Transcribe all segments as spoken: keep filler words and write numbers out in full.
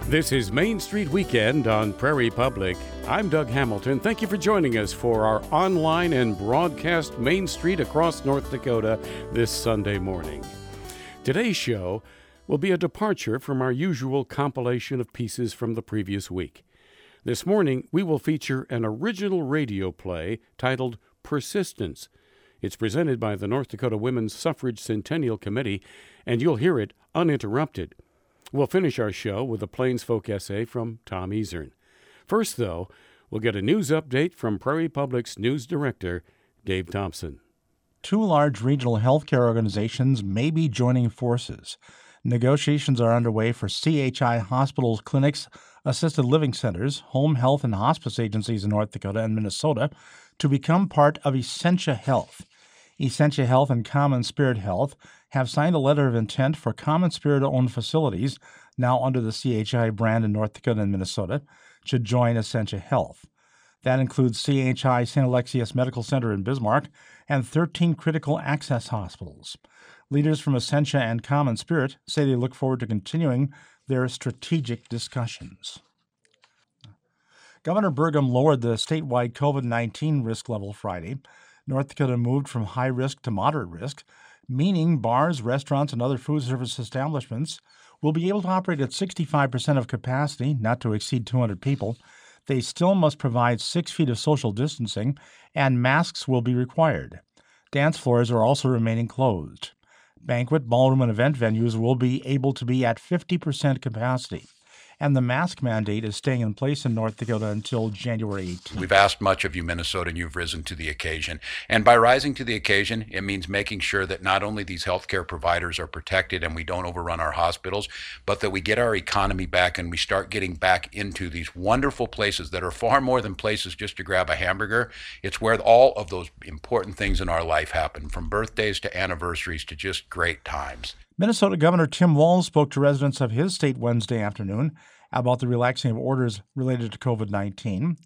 This is Main Street Weekend on Prairie Public. I'm Doug Hamilton. Thank you for joining us for our online and broadcast Main Street across North Dakota this Sunday morning. Today's show will be a departure from our usual compilation of pieces from the previous week. This morning, we will feature an original radio play titled Persistence. It's presented by the North Dakota Women's Suffrage Centennial Committee, and you'll hear it uninterrupted. We'll finish our show with a Plains Folk essay from Tom Ezern. First, though, we'll get a news update from Prairie Public's news director, Dave Thompson. Two large regional healthcare organizations may be joining forces. Negotiations are underway for C H I hospitals, clinics, assisted living centers, home health and hospice agencies in North Dakota and Minnesota to become part of Essentia Health. Essentia Health and Common Spirit Health have signed a letter of intent for Common Spirit-owned facilities, now under the C H I brand in North Dakota and Minnesota, to join Essentia Health. That includes C H I Saint Alexius Medical Center in Bismarck and thirteen critical access hospitals. Leaders from Essentia and Common Spirit say they look forward to continuing their strategic discussions. Governor Burgum lowered the statewide COVID nineteen risk level Friday. North Dakota moved from high risk to moderate risk, meaning bars, restaurants, and other food service establishments will be able to operate at sixty-five percent of capacity, not to exceed two hundred people. They still must provide six feet of social distancing, and masks will be required. Dance floors are also remaining closed. Banquet, ballroom, and event venues will be able to be at fifty percent capacity. And the mask mandate is staying in place in North Dakota until January eighteenth. We've asked much of you, Minnesota, and you've risen to the occasion. And by rising to the occasion, it means making sure that not only these healthcare providers are protected and we don't overrun our hospitals, but that we get our economy back and we start getting back into these wonderful places that are far more than places just to grab a hamburger. It's where all of those important things in our life happen, from birthdays to anniversaries to just great times. Minnesota Governor Tim Walz spoke to residents of his state Wednesday afternoon about the relaxing of orders related to COVID nineteen.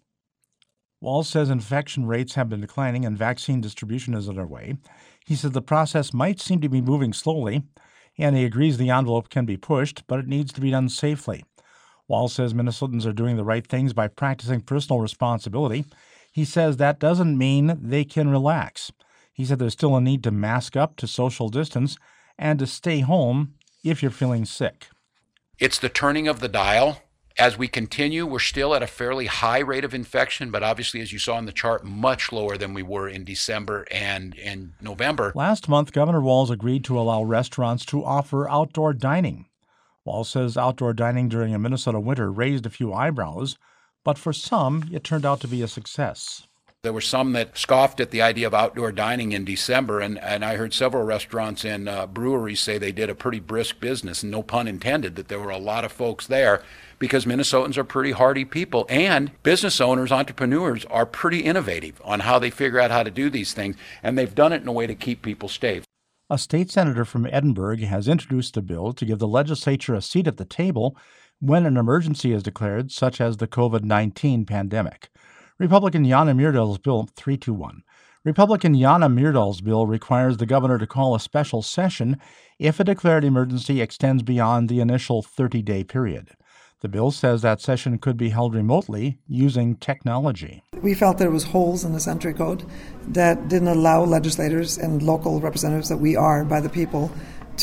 Walz says infection rates have been declining and vaccine distribution is underway. He said the process might seem to be moving slowly, and he agrees the envelope can be pushed, but it needs to be done safely. Walz says Minnesotans are doing the right things by practicing personal responsibility. He says that doesn't mean they can relax. He said there's still a need to mask up, to social distance, and to stay home if you're feeling sick. It's the turning of the dial. As we continue, we're still at a fairly high rate of infection, but obviously, as you saw in the chart, much lower than we were in December and in November. Last month, Governor Walz agreed to allow restaurants to offer outdoor dining. Walz says outdoor dining during a Minnesota winter raised a few eyebrows, but for some, it turned out to be a success. There were some that scoffed at the idea of outdoor dining in December, and, and I heard several restaurants and uh, breweries say they did a pretty brisk business, and no pun intended, that there were a lot of folks there because Minnesotans are pretty hardy people, and business owners, entrepreneurs are pretty innovative on how they figure out how to do these things, and they've done it in a way to keep people safe. A state senator from Edinburgh has introduced a bill to give the legislature a seat at the table when an emergency is declared, such as the COVID nineteen pandemic. Republican Jana Myrdal's Bill three two one. Republican Jana Myrdal's bill requires the governor to call a special session if a declared emergency extends beyond the initial thirty-day period. The bill says that session could be held remotely using technology. We felt there was holes in the Century Code that didn't allow legislators and local representatives that we are by the people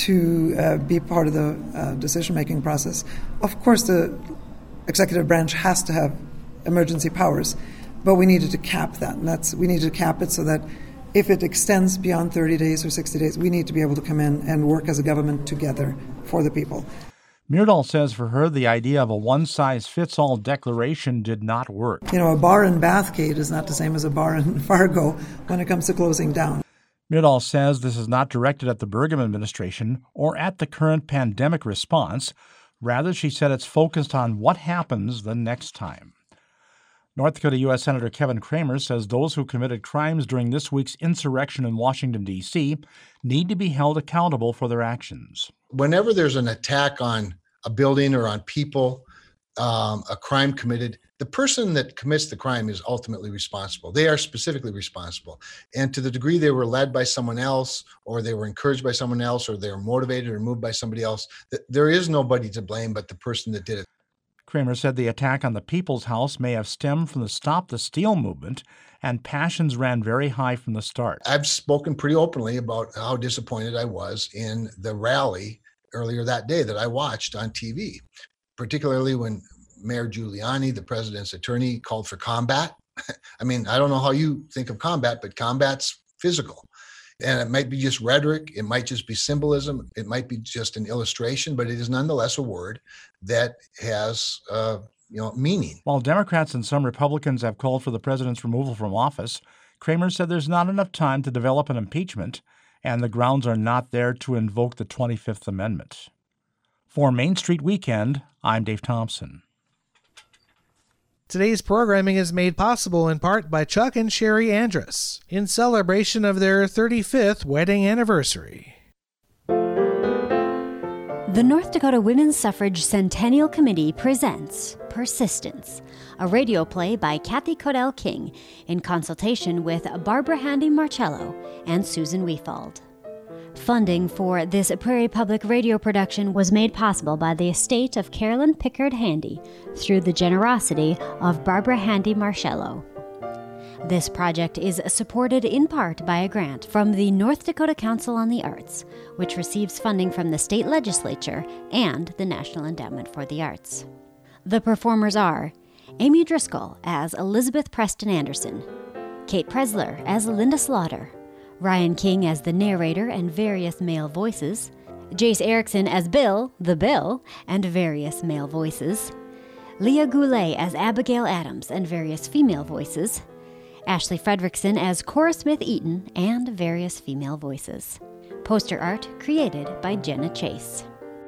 to uh, be part of the uh, decision-making process. Of course, the executive branch has to have emergency powers, but we needed to cap that, and that's we needed to cap it so that if it extends beyond thirty days or sixty days, we need to be able to come in and work as a government together for the people. Myrdal says for her, the idea of a one-size-fits-all declaration did not work. You know, a bar in Bathgate is not the same as a bar in Fargo when it comes to closing down. Myrdal says this is not directed at the Burgum administration or at the current pandemic response. Rather, she said it's focused on what happens the next time. North Dakota U S Senator Kevin Cramer says those who committed crimes during this week's insurrection in Washington, D C need to be held accountable for their actions. Whenever there's an attack on a building or on people, um, a crime committed, the person that commits the crime is ultimately responsible. They are specifically responsible. And to the degree they were led by someone else, or they were encouraged by someone else, or they were motivated or moved by somebody else, th- there is nobody to blame but the person that did it. Kramer said the attack on the People's House may have stemmed from the Stop the Steal movement, and passions ran very high from the start. I've spoken pretty openly about how disappointed I was in the rally earlier that day that I watched on T V, particularly when Mayor Giuliani, the president's attorney, called for combat. I mean, I don't know how you think of combat, but combat's physical. And it might be just rhetoric. It might just be symbolism. It might be just an illustration, but it is nonetheless a word that has, uh, you know, meaning. While Democrats and some Republicans have called for the president's removal from office, Kramer said there's not enough time to develop an impeachment, and the grounds are not there to invoke the twenty-fifth Amendment. For Main Street Weekend, I'm Dave Thompson. Today's programming is made possible in part by Chuck and Sherry Andrus in celebration of their thirty-fifth wedding anniversary. The North Dakota Women's Suffrage Centennial Committee presents Persistence, a radio play by Kathy Codell King in consultation with Barbara Handy Marcello and Susan Weefald. Funding for this Prairie Public Radio production was made possible by the estate of Carolyn Pickard Handy through the generosity of Barbara Handy Marcello. This project is supported in part by a grant from the North Dakota Council on the Arts, which receives funding from the state legislature and the National Endowment for the Arts. The performers are Amy Driscoll as Elizabeth Preston Anderson, Kate Presler as Linda Slaughter, Ryan King as the narrator and various male voices, Jace Erickson as Bill, the Bill, and various male voices, Leah Goulet as Abigail Adams and various female voices, Ashley Fredrickson as Cora Smith Eaton and various female voices. Poster art created by Jenna Chase.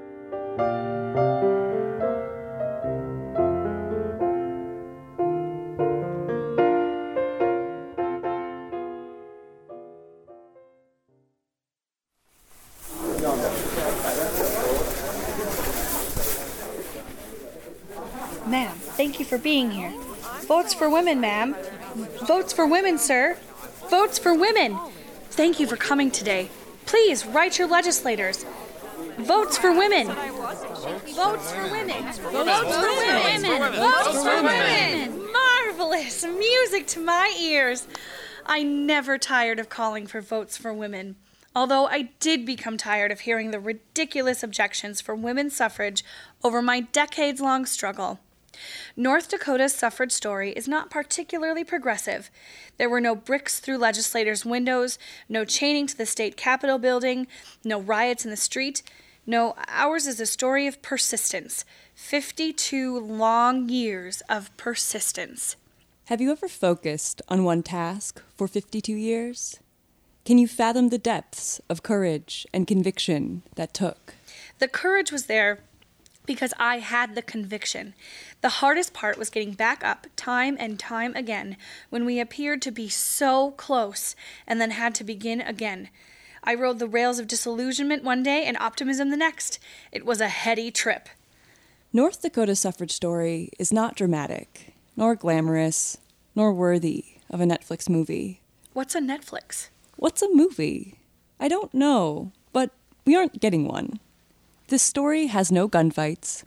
Ma'am, thank you for being here. Votes for women, ma'am. Votes for women, sir. Votes for women. Thank you for coming today. Please write your legislators. Votes for women. Votes for women. Votes for women. Votes for women. Marvelous. Music to my ears. I never tired of calling for votes for women. Although I did become tired of hearing the ridiculous objections for women's suffrage over my decades-long struggle. North Dakota's suffrage story is not particularly progressive. There were no bricks through legislators' windows, no chaining to the state capitol building, no riots in the street. No, ours is a story of persistence. fifty-two long years of persistence. Have you ever focused on one task for fifty-two years? Can you fathom the depths of courage and conviction that took? The courage was there because I had the conviction. The hardest part was getting back up time and time again when we appeared to be so close and then had to begin again. I rode the rails of disillusionment one day and optimism the next. It was a heady trip. North Dakota's suffrage story is not dramatic, nor glamorous, nor worthy of a Netflix movie. What's a Netflix? What's a movie? I don't know, but we aren't getting one. This story has no gunfights.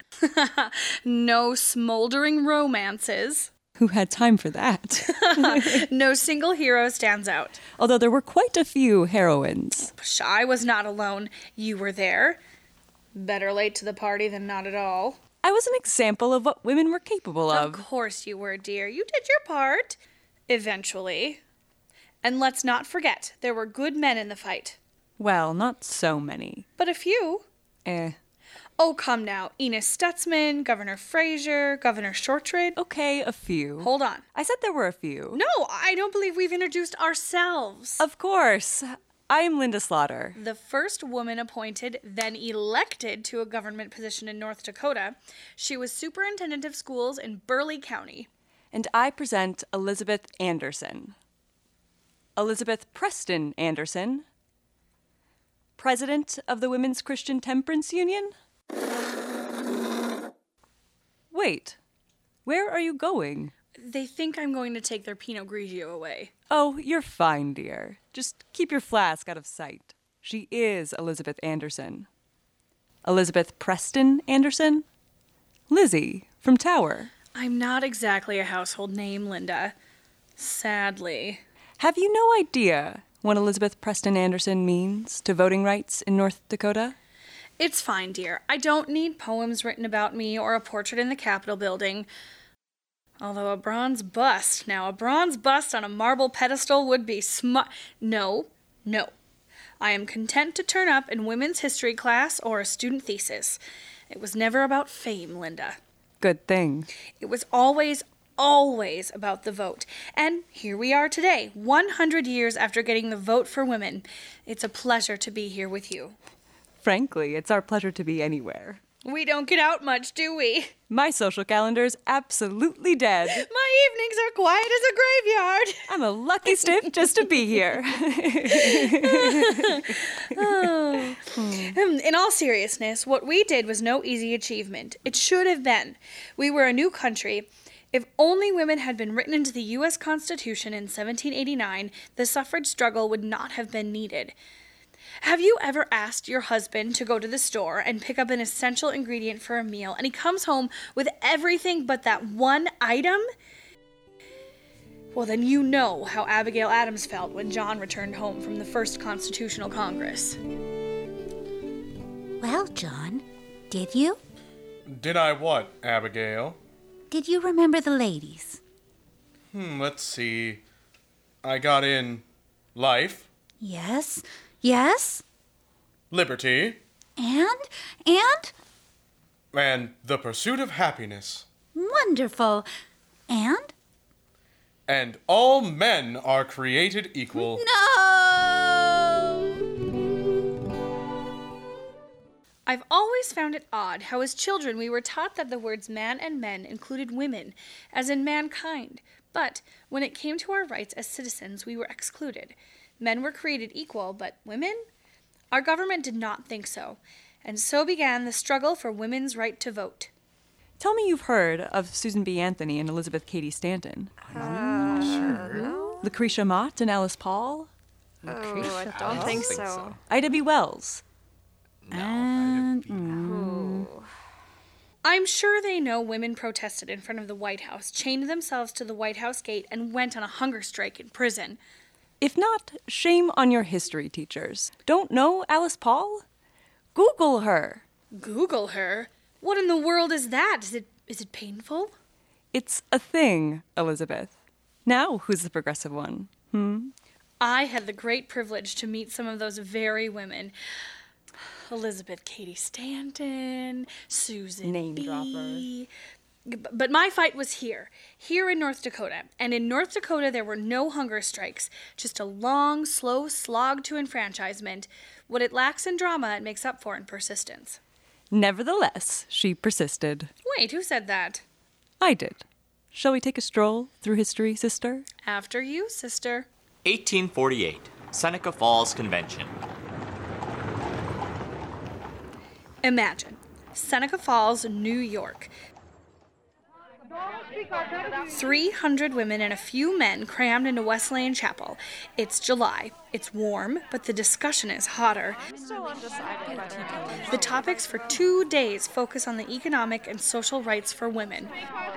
No smoldering romances. Who had time for that? No single hero stands out. Although there were quite a few heroines. I was not alone. You were there. Better late to the party than not at all. I was an example of what women were capable of. Of course you were, dear. You did your part. Eventually. And let's not forget, there were good men in the fight. Well, not so many. But a few. Eh. Oh, come now. Enos Stutzman, Governor Fraser, Governor Shortridge. Okay, a few. Hold on. I said there were a few. No, I don't believe we've introduced ourselves. Of course. I'm Linda Slaughter. The first woman appointed, then elected to a government position in North Dakota. She was superintendent of schools in Burleigh County. And I present Elizabeth Anderson. Elizabeth Preston Anderson, President of the Women's Christian Temperance Union? Wait, where are you going? They think I'm going to take their Pinot Grigio away. Oh, you're fine, dear. Just keep your flask out of sight. She is Elizabeth Anderson. Elizabeth Preston Anderson? Lizzie from Tower. I'm not exactly a household name, Linda. Sadly. Have you no idea what Elizabeth Preston Anderson means to voting rights in North Dakota? It's fine, dear. I don't need poems written about me or a portrait in the Capitol building. Although a bronze bust, now a bronze bust on a marble pedestal would be smart. No, no. I am content to turn up in women's history class or a student thesis. It was never about fame, Linda. Good thing. It was always, always about the vote. And here we are today, one hundred years after getting the vote for women. It's a pleasure to be here with you. Frankly, it's our pleasure to be anywhere. We don't get out much, do we? My social calendar's absolutely dead. My evenings are quiet as a graveyard. I'm a lucky stiff just to be here. Oh. In all seriousness, what we did was no easy achievement. It should have been. We were a new country. If only women had been written into the U S Constitution in seventeen eighty-nine, the suffrage struggle would not have been needed. Have you ever asked your husband to go to the store and pick up an essential ingredient for a meal, and he comes home with everything but that one item? Well, then you know how Abigail Adams felt when John returned home from the First Constitutional Congress. Well, John, did you? Did I what, Abigail? Did you remember the ladies? Hmm, let's see. I got in life. Yes. Yes? Liberty. And? And? And the pursuit of happiness. Wonderful. And? And all men are created equal. No! I've always found it odd how as children we were taught that the words man and men included women, as in mankind. But when it came to our rights as citizens, we were excluded. Men were created equal, but women? Our government did not think so, and so began the struggle for women's right to vote. Tell me you've heard of Susan B. Anthony and Elizabeth Cady Stanton. Uh, sure. No. Lucretia Mott and Alice Paul. Oh, I don't, I don't think, think so. so. Ida B. Wells. No, and, Ida B. Mm. I'm sure they know women protested in front of the White House, chained themselves to the White House gate, and went on a hunger strike in prison. If not, shame on your history teachers. Don't know Alice Paul? Google her. Google her? What in the world is that? Is it is it painful? It's a thing, Elizabeth. Now, who's the progressive one? Hmm? I had the great privilege to meet some of those very women. Elizabeth Cady Stanton, Susan Name B. dropper. But my fight was here, here in North Dakota. And in North Dakota, there were no hunger strikes, just a long, slow slog to enfranchisement. What it lacks in drama, it makes up for in persistence. Nevertheless, she persisted. Wait, who said that? I did. Shall we take a stroll through history, sister? After you, sister. eighteen forty-eight, Seneca Falls Convention. Imagine, Seneca Falls, New York. three hundred women and a few men crammed into Wesleyan Chapel. It's July. It's warm, but the discussion is hotter. I'm still undecided. The topics for two days focus on the economic and social rights for women.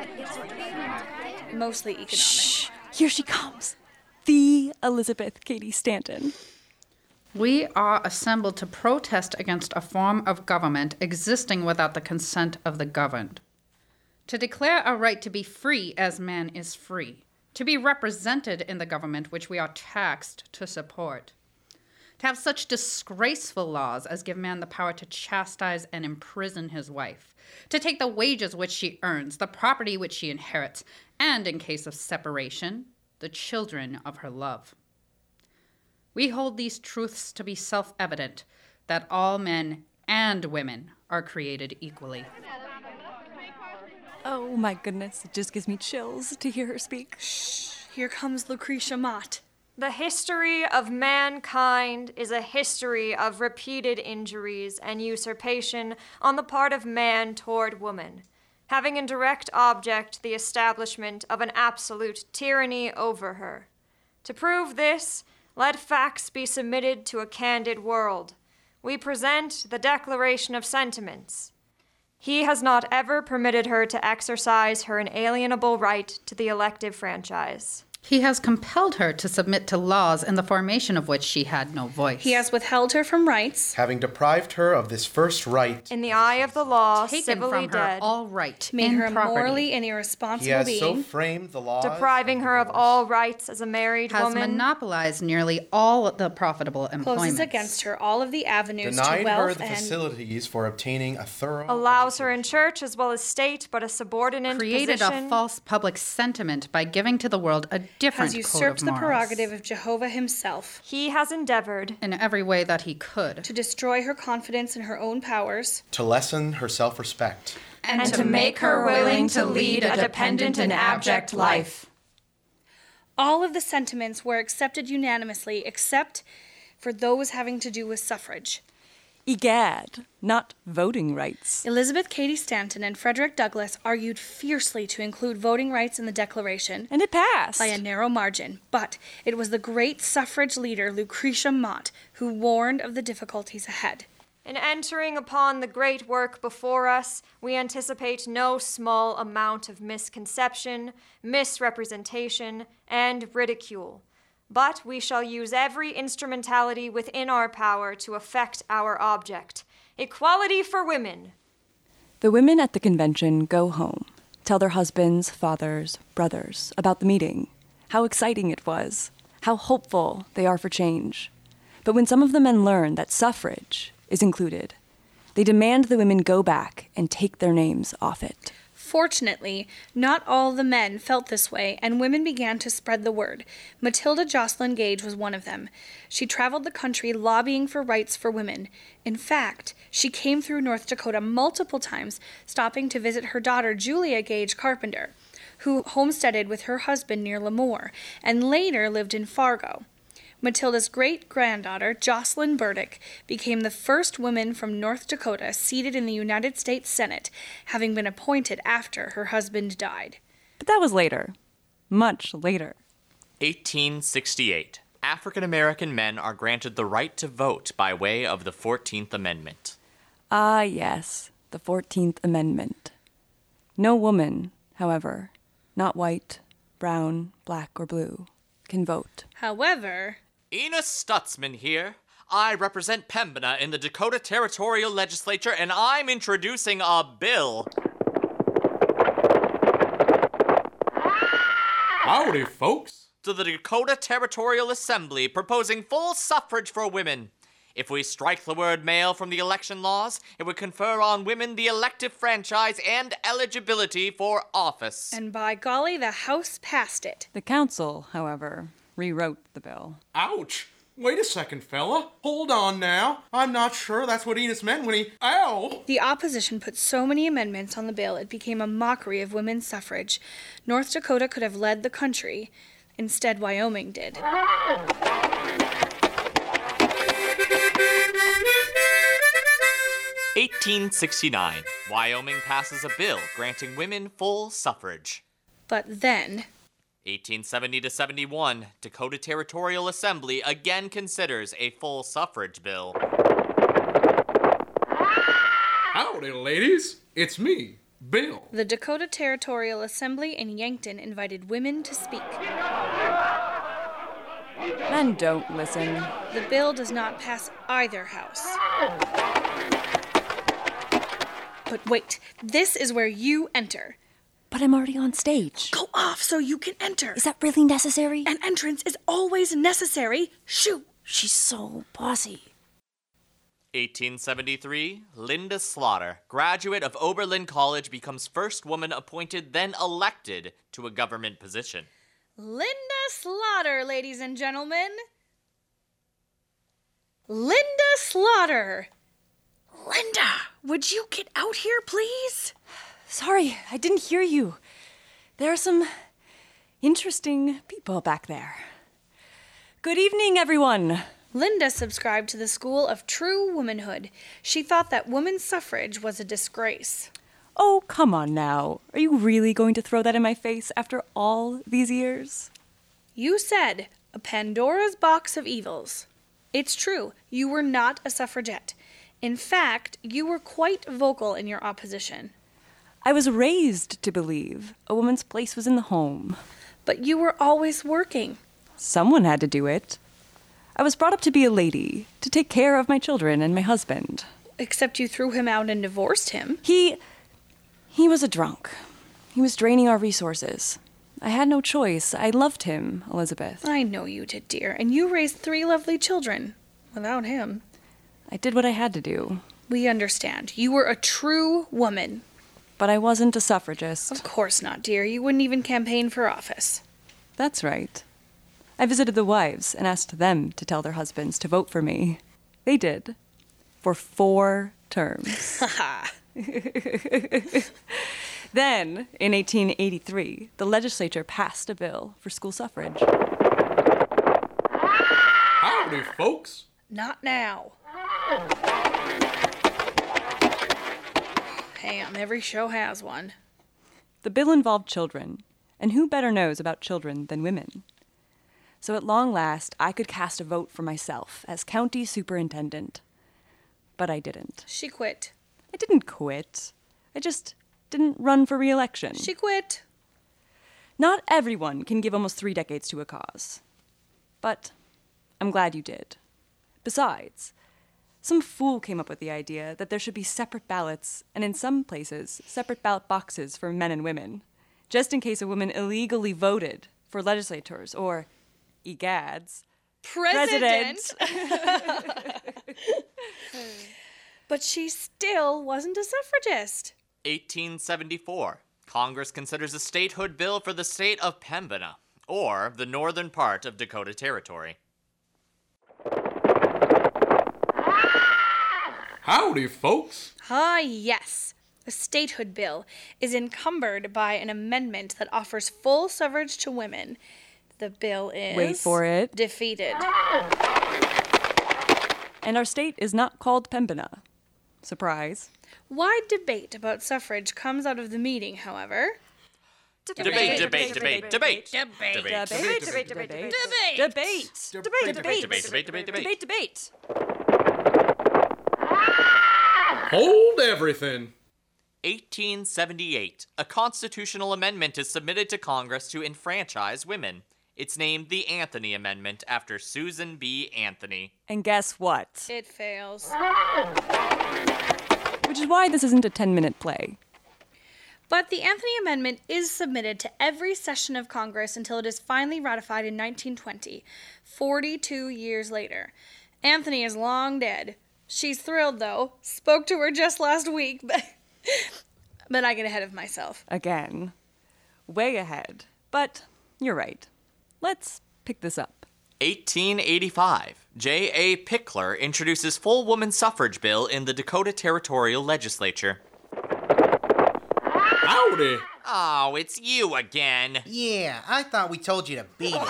Mostly economic. Shh! Here she comes. The Elizabeth Cady Stanton. We are assembled to protest against a form of government existing without the consent of the governed. To declare our right to be free as man is free, to be represented in the government which we are taxed to support, to have such disgraceful laws as give man the power to chastise and imprison his wife, to take the wages which she earns, the property which she inherits, and, in case of separation, the children of her love. We hold these truths to be self-evident, that all men and women are created equally. Oh my goodness, it just gives me chills to hear her speak. Shh, here comes Lucretia Mott. The history of mankind is a history of repeated injuries and usurpation on the part of man toward woman, having in direct object the establishment of an absolute tyranny over her. To prove this, let facts be submitted to a candid world. We present the Declaration of Sentiments. He has not ever permitted her to exercise her inalienable right to the elective franchise. He has compelled her to submit to laws in the formation of which she had no voice. He has withheld her from rights, having deprived her of this first right. In the eye of the law, taken civilly from her dead. all right, made in her a property. morally and irresponsible He has being, so framed the laws, Depriving her of all rights as a married has woman. monopolized nearly all the profitable employment. closes against her all of the avenues to denied her wealth the and facilities for obtaining a thorough Allows her in church as well as state, but a subordinate created position. a false public sentiment by giving to the world a different has code usurped of the morals. prerogative of Jehovah himself. He has endeavored, in every way that he could, to destroy her confidence in her own powers, to lessen her self-respect, and, and to make her willing to lead a dependent and abject life. All of the sentiments were accepted unanimously except for those having to do with suffrage. Egad, not voting rights. Elizabeth Cady Stanton and Frederick Douglass argued fiercely to include voting rights in the Declaration. And it passed. By a narrow margin. But it was the great suffrage leader Lucretia Mott who warned of the difficulties ahead. In entering upon the great work before us, we anticipate no small amount of misconception, misrepresentation, and ridicule. But we shall use every instrumentality within our power to effect our object. Equality for women. The women at the convention go home, tell their husbands, fathers, brothers about the meeting, how exciting it was, how hopeful they are for change. But when some of the men learn that suffrage is included, they demand the women go back and take their names off it. Fortunately, not all the men felt this way, and women began to spread the word. Matilda Jocelyn Gage was one of them. She traveled the country lobbying for rights for women. In fact, she came through North Dakota multiple times, stopping to visit her daughter Julia Gage Carpenter, who homesteaded with her husband near Lemoore, and later lived in Fargo. Matilda's great-granddaughter, Jocelyn Burdick, became the first woman from North Dakota seated in the United States Senate, having been appointed after her husband died. But that was later. Much later. eighteen sixty-eight. African American men are granted the right to vote by way of the fourteenth Amendment. Ah, yes, the fourteenth Amendment. No woman, however, not white, brown, black, or blue, can vote. However... Enos Stutzman here. I represent Pembina in the Dakota Territorial Legislature, and I'm introducing a bill. Howdy, folks. To the Dakota Territorial Assembly, proposing full suffrage for women. If we strike the word male from the election laws, it would confer on women the elective franchise and eligibility for office. And by golly, the House passed it. The Council, however, rewrote the bill. Ouch! Wait a second, fella. Hold on now. I'm not sure that's what Enos meant when he... Ow! The opposition put so many amendments on the bill it became a mockery of women's suffrage. North Dakota could have led the country. Instead, Wyoming did. eighteen sixty-nine. Wyoming passes a bill granting women full suffrage. But then... eighteen seventy to seventy-one, Dakota Territorial Assembly again considers a full suffrage bill. Howdy, ladies. It's me, Bill. The Dakota Territorial Assembly in Yankton invited women to speak. Men don't listen. The bill does not pass either house. But wait, this is where you enter. But I'm already on stage. Go off so you can enter. Is that really necessary? An entrance is always necessary. Shoo! She's so bossy. eighteen seventy-three, Linda Slaughter, graduate of Oberlin College, becomes first woman appointed, then elected to a government position. Linda Slaughter, ladies and gentlemen. Linda Slaughter. Linda, would you get out here, please? Sorry, I didn't hear you. There are some interesting people back there. Good evening, everyone. Linda subscribed to the school of true womanhood. She thought that women's suffrage was a disgrace. Oh, come on now. Are you really going to throw that in my face after all these years? You said a Pandora's box of evils. It's true, you were not a suffragette. In fact, you were quite vocal in your opposition. I was raised to believe a woman's place was in the home. But you were always working. Someone had to do it. I was brought up to be a lady, to take care of my children and my husband. Except you threw him out and divorced him. He... he was a drunk. He was draining our resources. I had no choice. I loved him, Elizabeth. I know you did, dear, and you raised three lovely children. Without him. I did what I had to do. We understand. You were a true woman. But I wasn't a suffragist. Of course not, dear. You wouldn't even campaign for office. That's right. I visited the wives and asked them to tell their husbands to vote for me. They did. For four terms. Ha Then, in eighteen eighty-three, the legislature passed a bill for school suffrage. Howdy, folks. Not now. Damn, every show has one. The bill involved children, and who better knows about children than women? So at long last, I could cast a vote for myself as county superintendent. But I didn't. She quit. I didn't quit. I just didn't run for re-election. She quit. Not everyone can give almost three decades to a cause. But I'm glad you did. Besides, some fool came up with the idea that there should be separate ballots, and in some places, separate ballot boxes for men and women, just in case a woman illegally voted for legislators or, egads, President. President. But she still wasn't a suffragist. eighteen seventy-four. Congress considers a statehood bill for the state of Pembina, or the northern part of Dakota Territory. Howdy, folks. Ah, yes. The statehood bill is encumbered by an amendment that offers full suffrage to women. The bill is... Wait for it. Defeated. And our state is not called Pembina. Surprise. Wide debate about suffrage comes out of the meeting, however. Debate, debate, debate, debate. Debate. Debate, Debate, debate, debate, debate. debate. Debate. Debate, debate, debate, debate, debate. debate. Hold everything. eighteen seventy-eight. A constitutional amendment is submitted to Congress to enfranchise women. It's named the Anthony Amendment after Susan B. Anthony. And guess what? It fails. Which is why this isn't a ten-minute play. But the Anthony Amendment is submitted to every session of Congress until it is finally ratified in nineteen twenty, forty-two years later. Anthony is long dead. She's thrilled, though. Spoke to her just last week, but, but I get ahead of myself. Again. Way ahead. But you're right. Let's pick this up. eighteen eighty-five. J A. Pickler introduces full woman suffrage bill in the Dakota Territorial Legislature. Howdy. Oh, it's you again. Yeah, I thought we told you to beat it.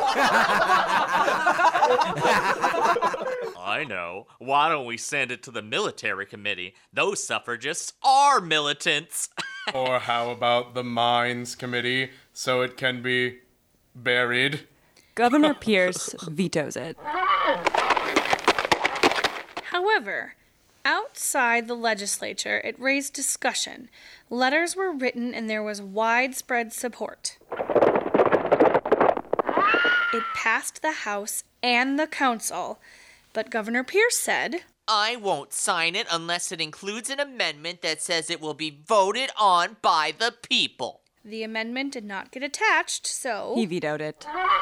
I know. Why don't we send it to the military committee? Those suffragists are militants. Or how about the Mines Committee so it can be buried? Governor Pierce vetoes it. However, outside the legislature, it raised discussion. Letters were written and there was widespread support. It passed the House and the Council, but Governor Pierce said, I won't sign it unless it includes an amendment that says it will be voted on by the people. The amendment did not get attached, so... He vetoed it.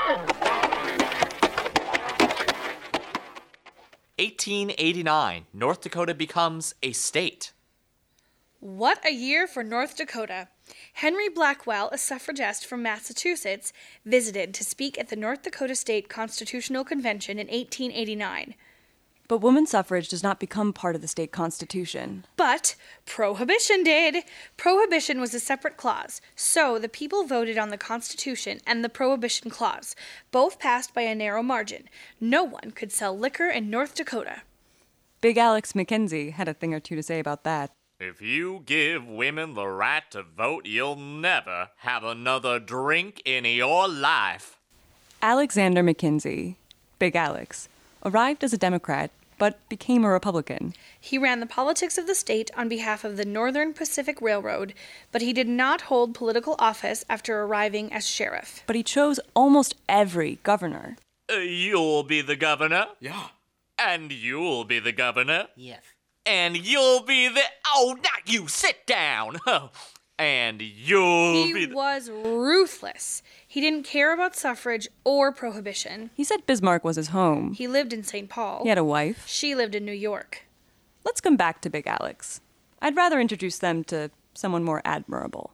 eighteen eighty-nine. North Dakota becomes a state. What a year for North Dakota. Henry Blackwell, a suffragist from Massachusetts, visited to speak at the North Dakota State Constitutional Convention in eighteen eighty-nine. But woman suffrage does not become part of the state constitution. But Prohibition did. Prohibition was a separate clause, so the people voted on the Constitution and the Prohibition Clause, both passed by a narrow margin. No one could sell liquor in North Dakota. Big Alex McKenzie had a thing or two to say about that. If you give women the right to vote, you'll never have another drink in your life. Alexander McKenzie, Big Alex, arrived as a Democrat but became a Republican. He ran the politics of the state on behalf of the Northern Pacific Railroad, but he did not hold political office after arriving as sheriff. But he chose almost every governor. Uh, you'll be the governor. Yeah. And you'll be the governor. Yes. And you'll be the... Oh, not you! Sit down! And you'll he be... The... was ruthless. He didn't care about suffrage or prohibition. He said Bismarck was his home. He lived in Saint Paul. He had a wife. She lived in New York. Let's come back to Big Alex. I'd rather introduce them to someone more admirable.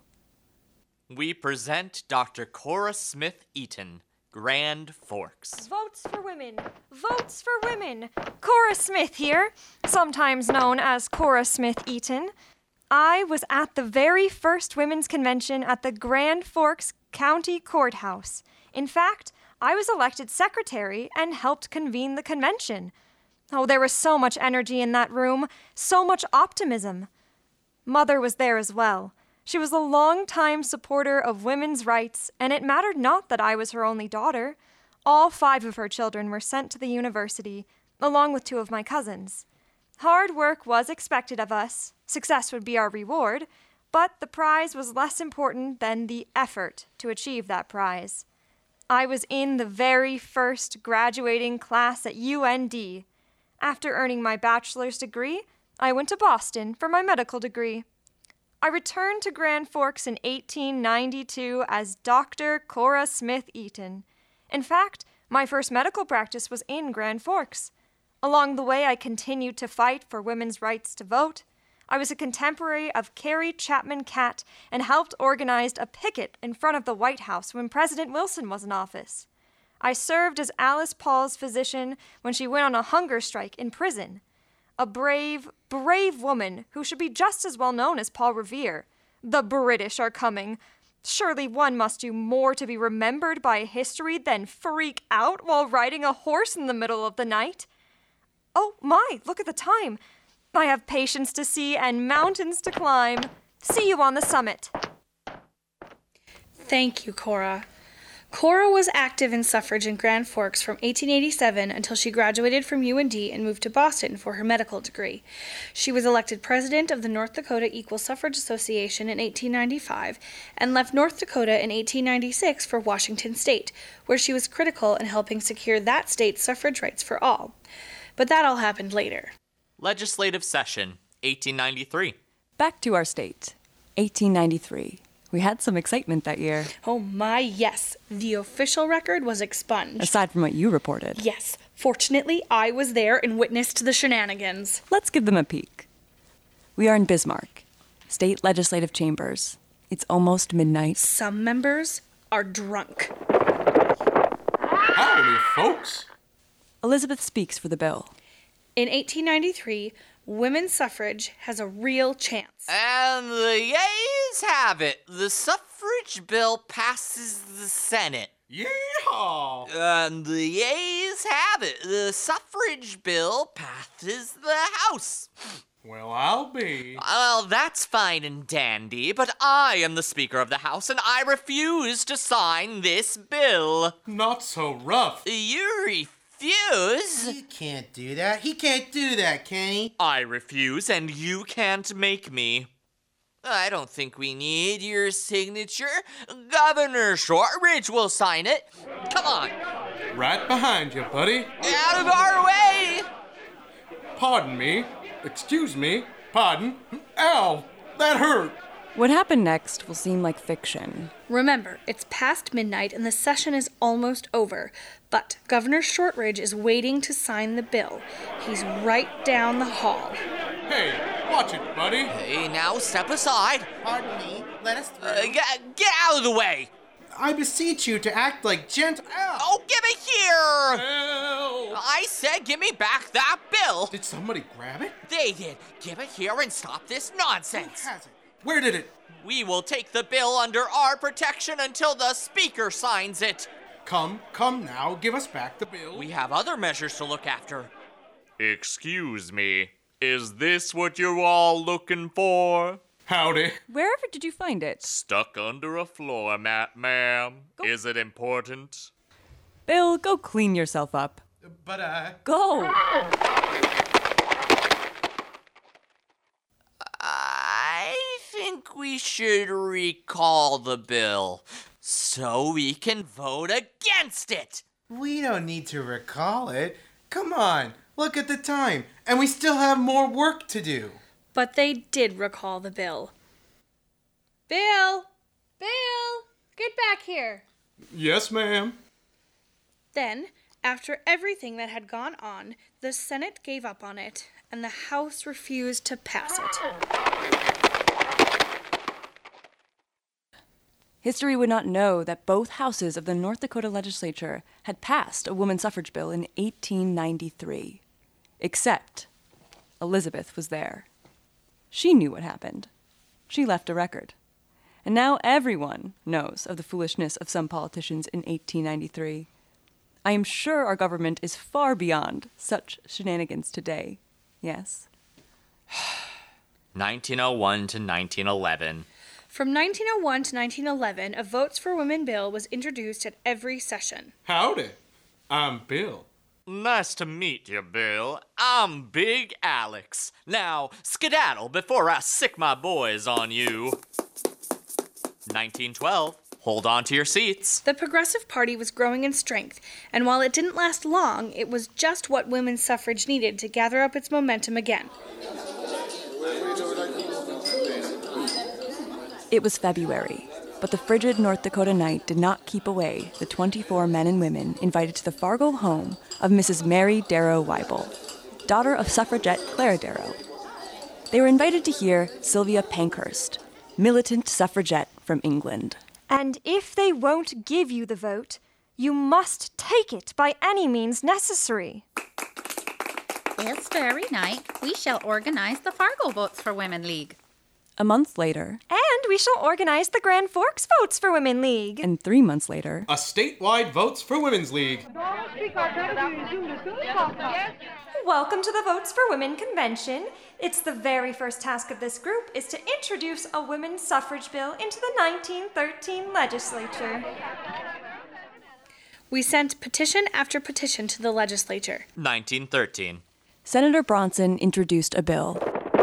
We present Doctor Cora Smith Eaton, Grand Forks. Votes for women! Votes for women! Cora Smith here, sometimes known as Cora Smith Eaton. I was at the very first women's convention at the Grand Forks County Courthouse. In fact, I was elected secretary and helped convene the convention. Oh, there was so much energy in that room, so much optimism. Mother was there as well. She was a long-time supporter of women's rights, and it mattered not that I was her only daughter. All five of her children were sent to the university, along with two of my cousins. Hard work was expected of us. Success would be our reward, but the prize was less important than the effort to achieve that prize. I was in the very first graduating class at U N D. After earning my bachelor's degree, I went to Boston for my medical degree. I returned to Grand Forks in eighteen ninety-two as Doctor Cora Smith Eaton. In fact, my first medical practice was in Grand Forks. Along the way, I continued to fight for women's rights to vote. I was a contemporary of Carrie Chapman Catt and helped organize a picket in front of the White House when President Wilson was in office. I served as Alice Paul's physician when she went on a hunger strike in prison. A brave, brave woman who should be just as well known as Paul Revere. The British are coming. Surely one must do more to be remembered by history than freak out while riding a horse in the middle of the night. Oh my, look at the time. I have patients to see and mountains to climb. See you on the summit. Thank you, Cora. Cora was active in suffrage in Grand Forks from eighteen eighty-seven until she graduated from U N D and moved to Boston for her medical degree. She was elected president of the North Dakota Equal Suffrage Association in eighteen ninety-five and left North Dakota in eighteen ninety-six for Washington State, where she was critical in helping secure that state's suffrage rights for all. But that all happened later. Legislative session, eighteen ninety-three. Back to our state, eighteen ninety-three. We had some excitement that year. Oh my, yes. The official record was expunged. Aside from what you reported. Yes. Fortunately, I was there and witnessed the shenanigans. Let's give them a peek. We are in Bismarck, state legislative chambers. It's almost midnight. Some members are drunk. Howdy, folks. Elizabeth speaks for the bill. In eighteen ninety-three, women's suffrage has a real chance. And the yeas have it. The suffrage bill passes the Senate. Yeehaw! And the yeas have it. The suffrage bill passes the House. Well, I'll be. Well, that's fine and dandy, but I am the Speaker of the House, and I refuse to sign this bill. Not so rough. You refuse? He can't do that. He can't do that, can he? I refuse, and you can't make me. I don't think we need your signature. Governor Shortridge will sign it. Come on. Right behind you, buddy. Out of our way! Pardon me. Excuse me. Pardon. Ow! That hurt. What happened next will seem like fiction. Remember, it's past midnight and the session is almost over. But Governor Shortridge is waiting to sign the bill. He's right down the hall. Hey, watch it, buddy. Hey, now step aside. Pardon me. Let us through. Uh, get, get out of the way. I beseech you to act like gent. Ow. Oh, give it here. Ow. I said give me back that bill. Did somebody grab it? They did. Give it here and stop this nonsense. Who has it? Where did it? We will take the bill under our protection until the Speaker signs it. Come, come now, give us back the bill. We have other measures to look after. Excuse me, is this what you're all looking for? Howdy. Wherever did you find it? Stuck under a floor mat, ma'am. Go. Is it important? Bill, go clean yourself up. But, uh... Go! think we should recall the bill so we can vote against it. We don't need to recall it. Come on, look at the time, and we still have more work to do. But they did recall the bill. Bill! Bill! Get back here! Yes, ma'am. Then, after everything that had gone on, the Senate gave up on it, and the House refused to pass it. History would not know that both houses of the North Dakota legislature had passed a woman suffrage bill in eighteen ninety-three. Except Elizabeth was there. She knew what happened. She left a record. And now everyone knows of the foolishness of some politicians in eighteen ninety-three. I am sure our government is far beyond such shenanigans today. Yes? nineteen oh one to nineteen eleven. From nineteen oh one to nineteen eleven, a Votes for Women bill was introduced at every session. Howdy. I'm Bill. Nice to meet you, Bill. I'm Big Alex. Now, skedaddle before I sick my boys on you. nineteen twelve. Hold on to your seats. The Progressive Party was growing in strength, and while it didn't last long, it was just what women's suffrage needed to gather up its momentum again. It was February, but the frigid North Dakota night did not keep away the twenty-four men and women invited to the Fargo home of Missus Mary Darrow Weibel, daughter of suffragette Clara Darrow. They were invited to hear Sylvia Pankhurst, militant suffragette from England. And if they won't give you the vote, you must take it by any means necessary. This very night, we shall organize the Fargo Votes for Women League. A month later, And we shall organize the Grand Forks Votes for Women League. and three months later, A statewide Votes for Women's League. Welcome to the Votes for Women Convention. It's the very first task of this group is to introduce a women's suffrage bill into the nineteen thirteen legislature. We sent petition after petition to the legislature. nineteen thirteen. Senator Bronson introduced a bill.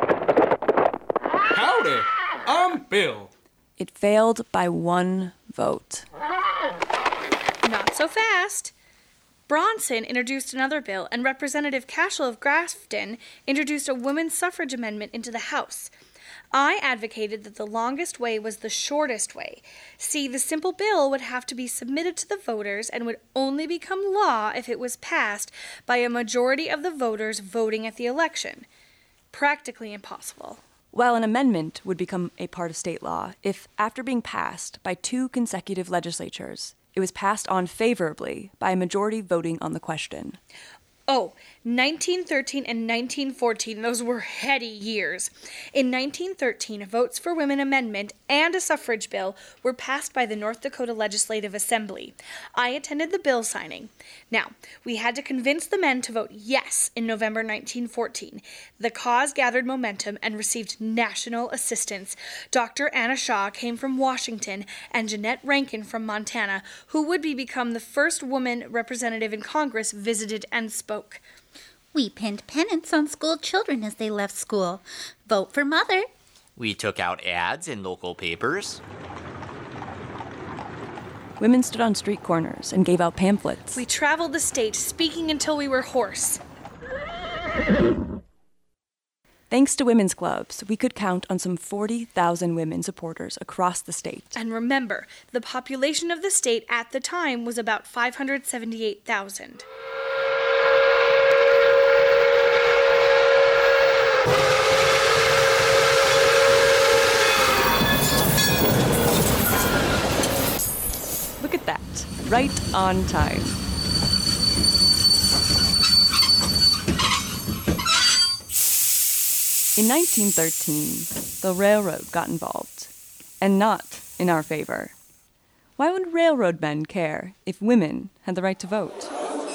Howdy. I'm Bill. It failed by one vote. Not so fast. Bronson introduced another bill, and Representative Cashel of Grafton introduced a women's suffrage amendment into the House. I advocated that the longest way was the shortest way. See, the simple bill would have to be submitted to the voters and would only become law if it was passed by a majority of the voters voting at the election. Practically impossible. While an amendment would become a part of state law if, after being passed by two consecutive legislatures, it was passed on favorably by a majority voting on the question. Oh, nineteen thirteen and nineteen fourteen, those were heady years. In nineteen thirteen, a Votes for Women amendment and a suffrage bill were passed by the North Dakota Legislative Assembly. I attended the bill signing. Now, we had to convince the men to vote yes in November nineteen fourteen. The cause gathered momentum and received national assistance. Doctor Anna Shaw came from Washington and Jeanette Rankin from Montana, who would be become the first woman representative in Congress, visited and spoke. We pinned pennants on school children as they left school. Vote for Mother. We took out ads in local papers. Women stood on street corners and gave out pamphlets. We traveled the state, speaking until we were hoarse. Thanks to women's clubs, we could count on some forty thousand women supporters across the state. And remember, the population of the state at the time was about five hundred seventy-eight thousand. Look at that, right on time. In nineteen thirteen, the railroad got involved, and not in our favor. Why would railroad men care if women had the right to vote?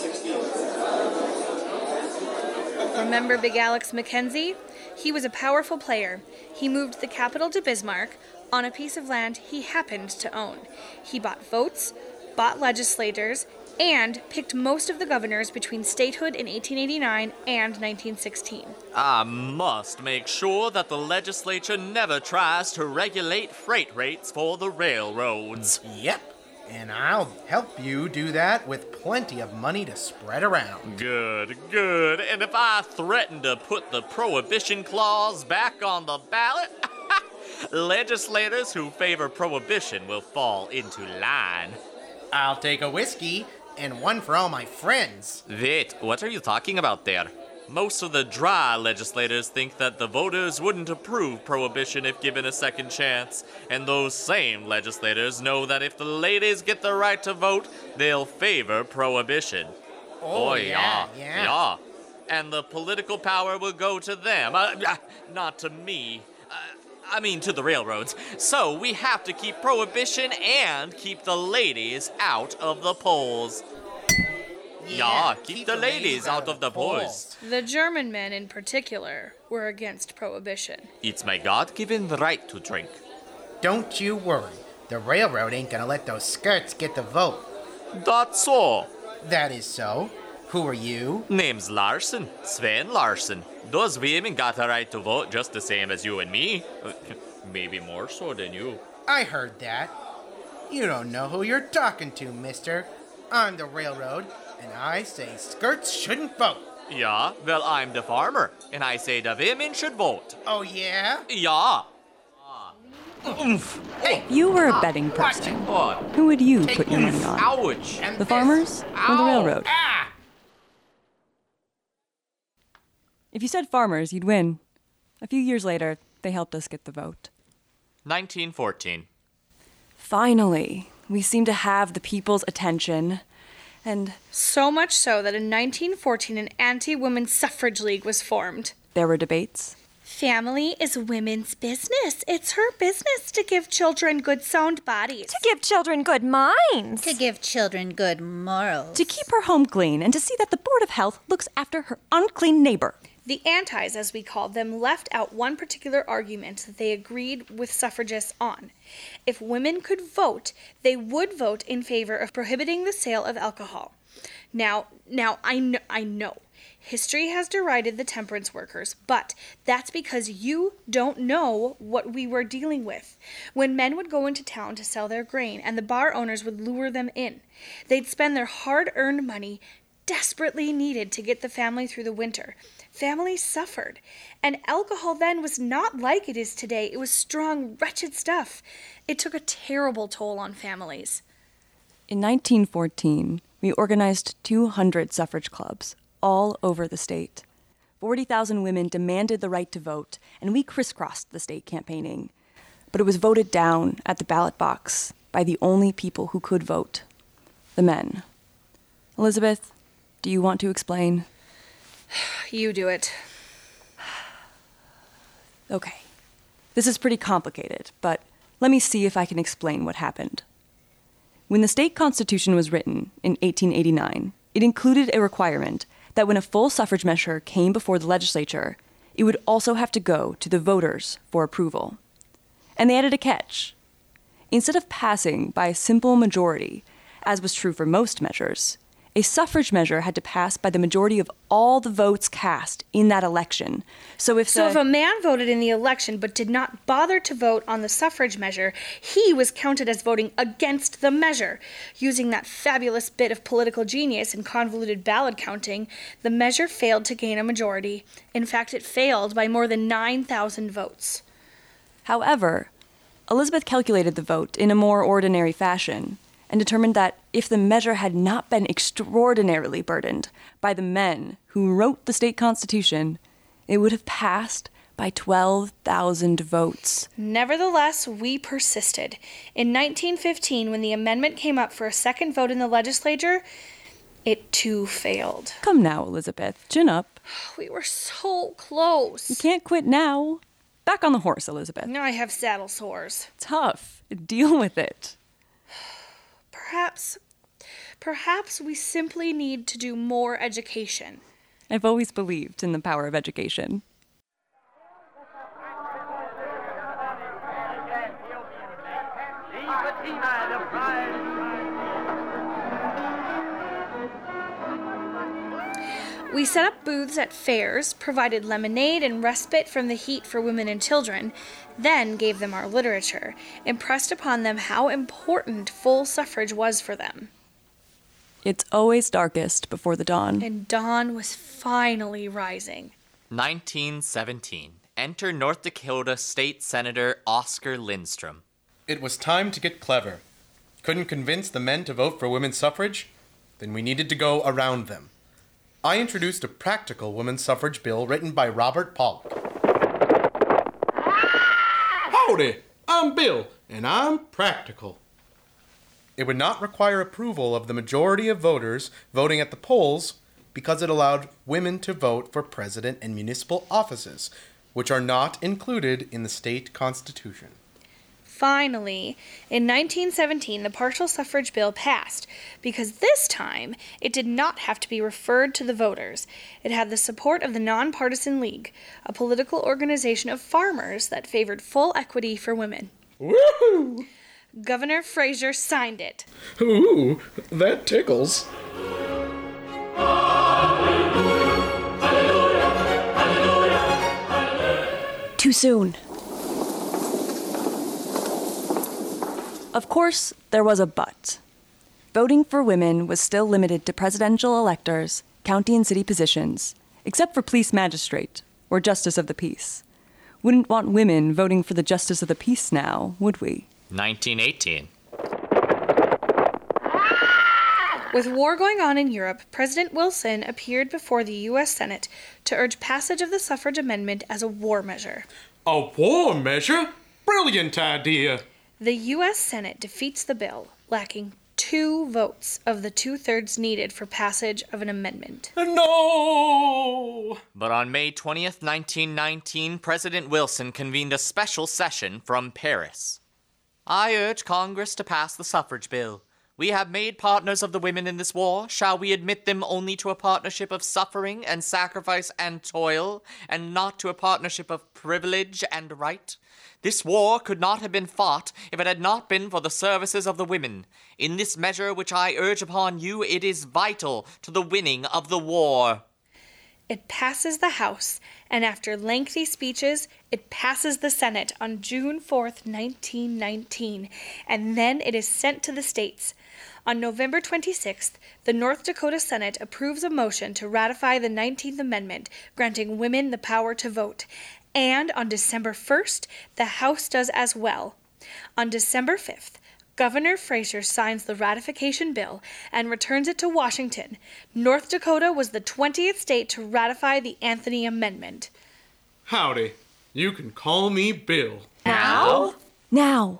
Remember Big Alex McKenzie? He was a powerful player. He moved the capital to Bismarck on a piece of land he happened to own. He bought votes, bought legislators, and picked most of the governors between statehood in eighteen eighty-nine and nineteen sixteen. I must make sure that the legislature never tries to regulate freight rates for the railroads. Yep, and I'll help you do that with plenty of money to spread around. Good, good. And if I threaten to put the prohibition clause back on the ballot, legislators who favor prohibition will fall into line. I'll take a whiskey and one for all my friends. Wait, what are you talking about there? Most of the dry legislators think that the voters wouldn't approve prohibition if given a second chance, and those same legislators know that if the ladies get the right to vote, they'll favor prohibition. Oh, oh yeah, yeah, yeah. And the political power will go to them, uh, not to me. Uh, I mean, to the railroads. So we have to keep prohibition and keep the ladies out of the polls. Yeah, yeah keep, keep the, the ladies, ladies out, out of the polls. polls. The German men in particular were against prohibition. It's my God-given right to drink. Don't you worry. The railroad ain't gonna let those skirts get the vote. That's so. That is so. Who are you? Name's Larson, Sven Larson. Those women got a right to vote just the same as you and me. Maybe more so than you. I heard that. You don't know who you're talking to, mister. I'm the railroad, and I say skirts shouldn't vote. Yeah, well, I'm the farmer, and I say the women should vote. Oh, yeah? Yeah. Hey, you were a betting person. Who would you put your money on? Ouch. The farmers or the railroad? Ah. If you said farmers, you'd win. A few years later, they helped us get the vote. nineteen fourteen. Finally, we seem to have the people's attention. And so much so that in nineteen fourteen, an anti-women's suffrage league was formed. There were debates. Family is women's business. It's her business to give children good, sound bodies. To give children good minds. To give children good morals. To keep her home clean and to see that the Board of Health looks after her unclean neighbor. The antis, as we called them, left out one particular argument that they agreed with suffragists on. If women could vote, they would vote in favor of prohibiting the sale of alcohol. Now, now I know, I know. History has derided the temperance workers, but that's because you don't know what we were dealing with. When men would go into town to sell their grain and the bar owners would lure them in, they'd spend their hard-earned money desperately needed to get the family through the winter. Families suffered, and alcohol then was not like it is today. It was strong, wretched stuff. It took a terrible toll on families. In nineteen fourteen, we organized two hundred suffrage clubs all over the state. forty thousand women demanded the right to vote, and we crisscrossed the state campaigning. But it was voted down at the ballot box by the only people who could vote, the men. Elizabeth, do you want to explain? You do it. Okay. This is pretty complicated, but let me see if I can explain what happened. When the state constitution was written in eighteen eighty-nine, it included a requirement that when a full suffrage measure came before the legislature, it would also have to go to the voters for approval. And they added a catch. Instead of passing by a simple majority, as was true for most measures, a suffrage measure had to pass by the majority of all the votes cast in that election. So if So the, if a man voted in the election but did not bother to vote on the suffrage measure, he was counted as voting against the measure. Using that fabulous bit of political genius and convoluted ballot counting, the measure failed to gain a majority. In fact, it failed by more than nine thousand votes. However, Elizabeth calculated the vote in a more ordinary fashion and determined that if the measure had not been extraordinarily burdened by the men who wrote the state constitution, it would have passed by twelve thousand votes. Nevertheless, we persisted. In nineteen fifteen, when the amendment came up for a second vote in the legislature, it too failed. Come now, Elizabeth, chin up. We were so close. You can't quit now. Back on the horse, Elizabeth. Now I have saddle sores. Tough. Deal with it. Perhaps, perhaps we simply need to do more education. I've always believed in the power of education. We set up booths at fairs, provided lemonade and respite from the heat for women and children, then gave them our literature, impressed upon them how important full suffrage was for them. It's always darkest before the dawn. And dawn was finally rising. nineteen seventeen. Enter North Dakota State Senator Oscar Lindstrom. It was time to get clever. Couldn't convince the men to vote for women's suffrage? Then we needed to go around them. I introduced a practical women's suffrage bill written by Robert Pollock. Howdy, I'm Bill, and I'm practical. It would not require approval of the majority of voters voting at the polls because it allowed women to vote for president and municipal offices, which are not included in the state constitution. Finally, in nineteen seventeen, the partial suffrage bill passed because this time it did not have to be referred to the voters. It had the support of the Nonpartisan League, a political organization of farmers that favored full equity for women. Woohoo! Governor Fraser signed it. Ooh, that tickles. Too soon. Of course, there was a but. Voting for women was still limited to presidential electors, county and city positions, except for police magistrate or justice of the peace. Wouldn't want women voting for the justice of the peace now, would we? nineteen eighteen. With war going on in Europe, President Wilson appeared before the U S Senate to urge passage of the suffrage amendment as a war measure. A war measure? Brilliant idea. The U S Senate defeats the bill, lacking two votes of the two-thirds needed for passage of an amendment. No! But on May twentieth, nineteen nineteen, President Wilson convened a special session from Paris. I urge Congress to pass the suffrage bill. We have made partners of the women in this war. Shall we admit them only to a partnership of suffering and sacrifice and toil, and not to a partnership of privilege and right? This war could not have been fought if it had not been for the services of the women. In this measure which I urge upon you, it is vital to the winning of the war. It passes the House, and after lengthy speeches, it passes the Senate on June fourth, nineteen nineteen, and then it is sent to the states. On November twenty-sixth, the North Dakota Senate approves a motion to ratify the nineteenth Amendment, granting women the power to vote. And on December first, the House does as well. On December fifth, Governor Fraser signs the ratification bill and returns it to Washington. North Dakota was the twentieth state to ratify the Anthony Amendment. Howdy. You can call me Bill. Now? Now.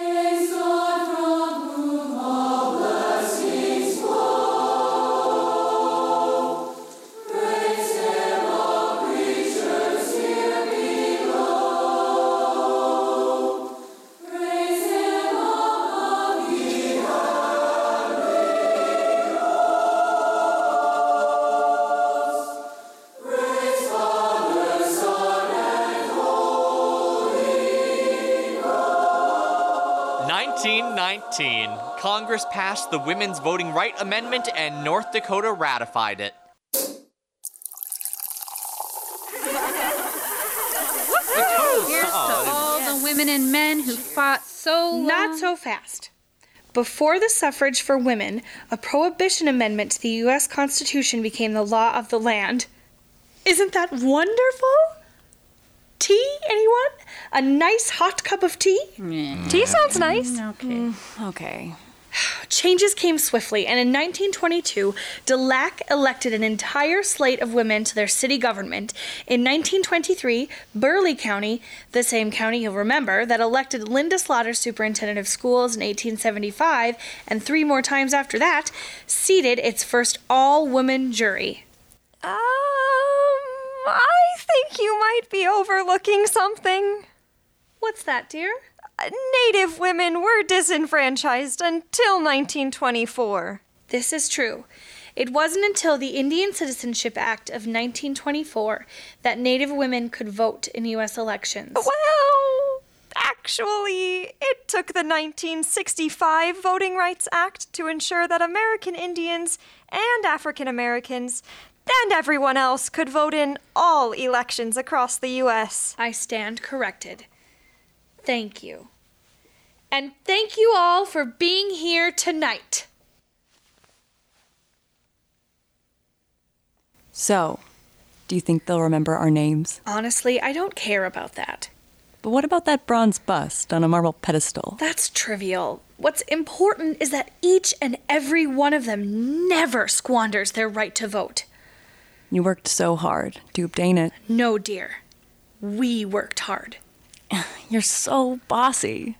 nineteen nineteen. Congress passed the Women's Voting Right Amendment and North Dakota ratified it. Here's to all the women and men who fought so long. Not so fast. Before the suffrage for women, a prohibition amendment to the U S Constitution became the law of the land. Isn't that wonderful? Tea, anyone? A nice hot cup of tea? Mm. Tea sounds nice. Okay. Mm, okay. Changes came swiftly, and in nineteen twenty-two, Dulac elected an entire slate of women to their city government. In nineteen twenty-three, Burleigh County, the same county you'll remember, that elected Linda Slaughter superintendent of schools in eighteen seventy-five, and three more times after that, seated its first all-woman jury. Um, I think you might be overlooking something. What's that, dear? Native women were disenfranchised until nineteen twenty-four. This is true. It wasn't until the Indian Citizenship Act of nineteen twenty-four that Native women could vote in U S elections. Well, actually, it took the nineteen sixty-five Voting Rights Act to ensure that American Indians and African Americans and everyone else could vote in all elections across the U S I stand corrected. Thank you. And thank you all for being here tonight. So, do you think they'll remember our names? Honestly, I don't care about that. But what about that bronze bust on a marble pedestal? That's trivial. What's important is that each and every one of them never squanders their right to vote. You worked so hard to obtain it. No, dear. We worked hard. You're so bossy.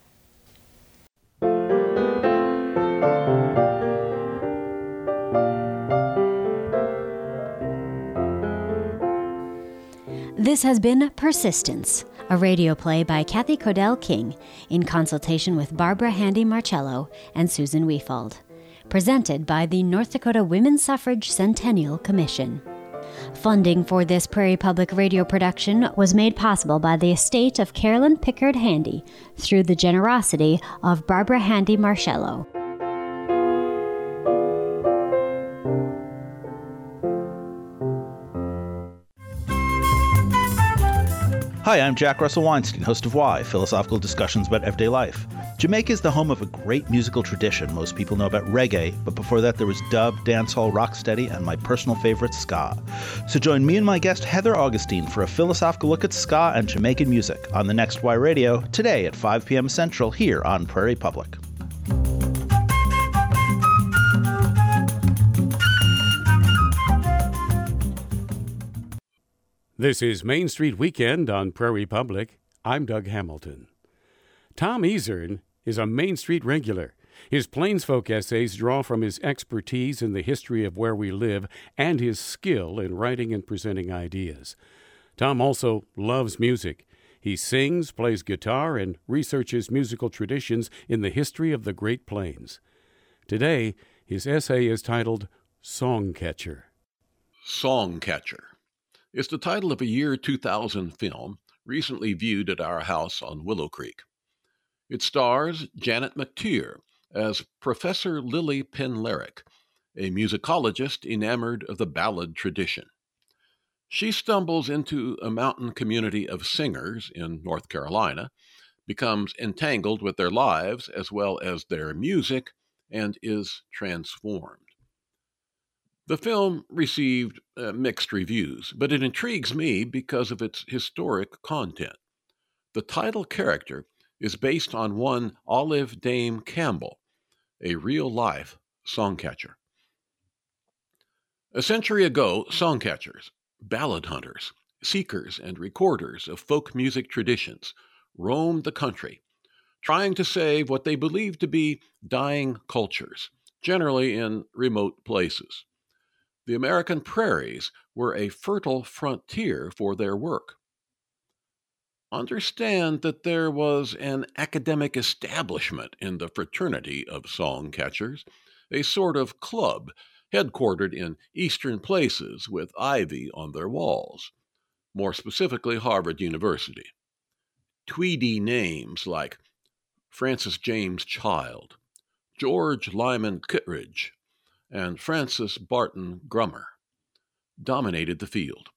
This has been Persistence, a radio play by Kathy Codell King in consultation with Barbara Handy Marcello and Susan Weefald. Presented by the North Dakota Women's Suffrage Centennial Commission. Funding for this Prairie Public Radio production was made possible by the estate of Carolyn Pickard Handy through the generosity of Barbara Handy Marcello. Hi, I'm Jack Russell Weinstein, host of Why, philosophical discussions about everyday life. Jamaica is the home of a great musical tradition. Most people know about reggae, but before that there was dub, dancehall, rocksteady, and my personal favorite, ska. So join me and my guest Heather Augustine for a philosophical look at ska and Jamaican music on the next Why Radio, today at five p.m. Central here on Prairie Public. This is Main Street Weekend on Prairie Public. I'm Doug Hamilton. Tom Ezern is a Main Street regular. His Plainsfolk essays draw from his expertise in the history of where we live and his skill in writing and presenting ideas. Tom also loves music. He sings, plays guitar, and researches musical traditions in the history of the Great Plains. Today, his essay is titled Songcatcher. Songcatcher is the title of a year two thousand film recently viewed at our house on Willow Creek. It stars Janet McTeer as Professor Lily Penlerick, a musicologist enamored of the ballad tradition. She stumbles into a mountain community of singers in North Carolina, becomes entangled with their lives as well as their music, and is transformed. The film received uh, mixed reviews, but it intrigues me because of its historic content. The title character is based on one Olive Dame Campbell, a real-life songcatcher. A century ago, songcatchers, ballad hunters, seekers, and recorders of folk music traditions roamed the country, trying to save what they believed to be dying cultures, generally in remote places. The American prairies were a fertile frontier for their work. Understand that there was an academic establishment in the fraternity of songcatchers, a sort of club headquartered in eastern places with ivy on their walls, more specifically Harvard University. Tweedy names like Francis James Child, George Lyman Kittredge, and Francis Barton Grummer dominated the field.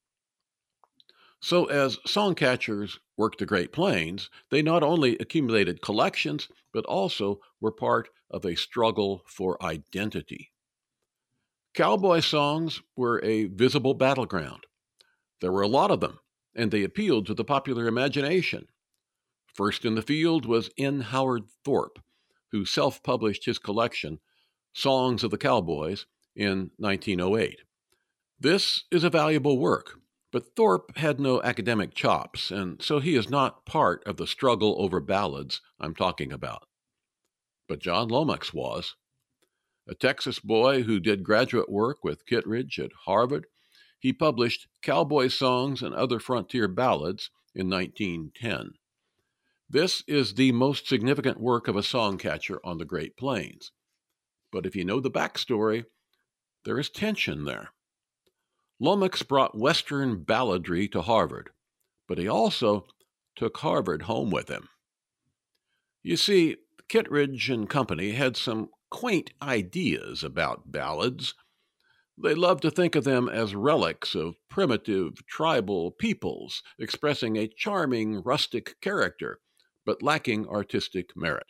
So as songcatchers worked the Great Plains, they not only accumulated collections, but also were part of a struggle for identity. Cowboy songs were a visible battleground. There were a lot of them, and they appealed to the popular imagination. First in the field was N. Howard Thorpe, who self-published his collection, Songs of the Cowboys, in nineteen oh eight. This is a valuable work, but Thorpe had no academic chops, and so he is not part of the struggle over ballads I'm talking about. But John Lomax was. A Texas boy who did graduate work with Kittredge at Harvard, he published Cowboy Songs and Other Frontier Ballads in nineteen ten. This is the most significant work of a songcatcher on the Great Plains. But if you know the backstory, there is tension there. Lomax brought Western balladry to Harvard, but he also took Harvard home with him. You see, Kittredge and company had some quaint ideas about ballads. They love to think of them as relics of primitive tribal peoples, expressing a charming rustic character, but lacking artistic merit.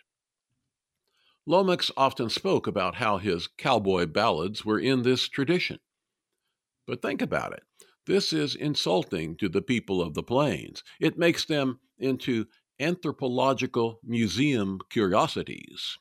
Lomax often spoke about how his cowboy ballads were in this tradition. But think about it. This is insulting to the people of the plains. It makes them into anthropological museum curiosities.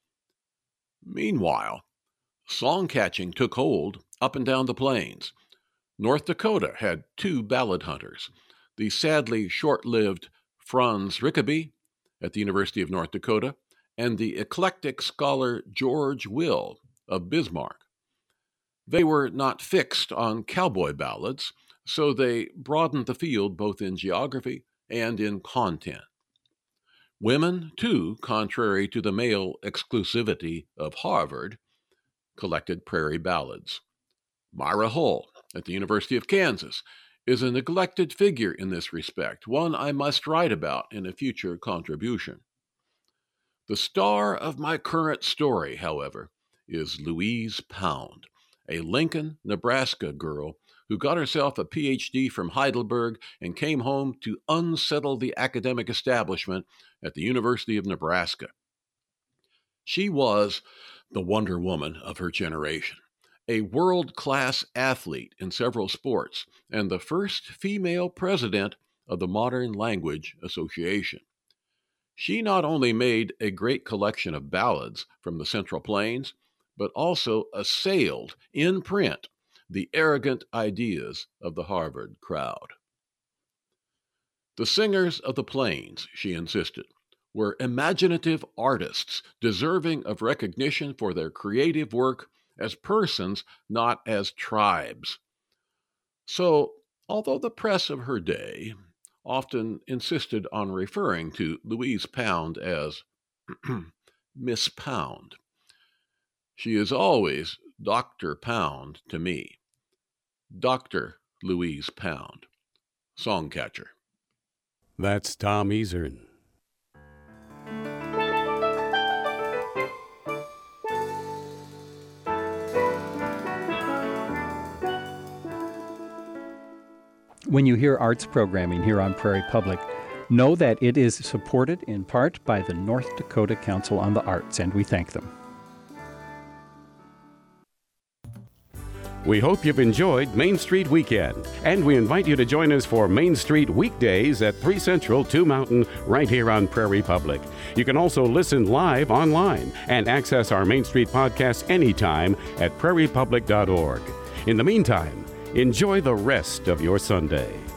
Meanwhile, song catching took hold up and down the plains. North Dakota had two ballad hunters, the sadly short-lived Franz Rickaby at the University of North Dakota and the eclectic scholar George Will of Bismarck. They were not fixed on cowboy ballads, so they broadened the field both in geography and in content. Women, too, contrary to the male exclusivity of Harvard, collected prairie ballads. Myra Hull at the University of Kansas is a neglected figure in this respect, one I must write about in a future contribution. The star of my current story, however, is Louise Pound, a Lincoln, Nebraska girl who got herself a P H D from Heidelberg and came home to unsettle the academic establishment at the University of Nebraska. She was the Wonder Woman of her generation, a world-class athlete in several sports, and the first female president of the Modern Language Association. She not only made a great collection of ballads from the Central Plains, but also assailed in print the arrogant ideas of the Harvard crowd. The singers of the Plains, she insisted, were imaginative artists deserving of recognition for their creative work as persons, not as tribes. So, although the press of her day often insisted on referring to Louise Pound as Miss Pound, she is always Doctor Pound to me. Doctor Louise Pound, Songcatcher. That's Tom Easern. When you hear arts programming here on Prairie Public, know that it is supported in part by the North Dakota Council on the Arts, and we thank them. We hope you've enjoyed Main Street Weekend, and we invite you to join us for Main Street weekdays at three Central, two Mountain, right here on Prairie Public. You can also listen live online and access our Main Street podcast anytime at prairie public dot org. In the meantime, enjoy the rest of your Sunday.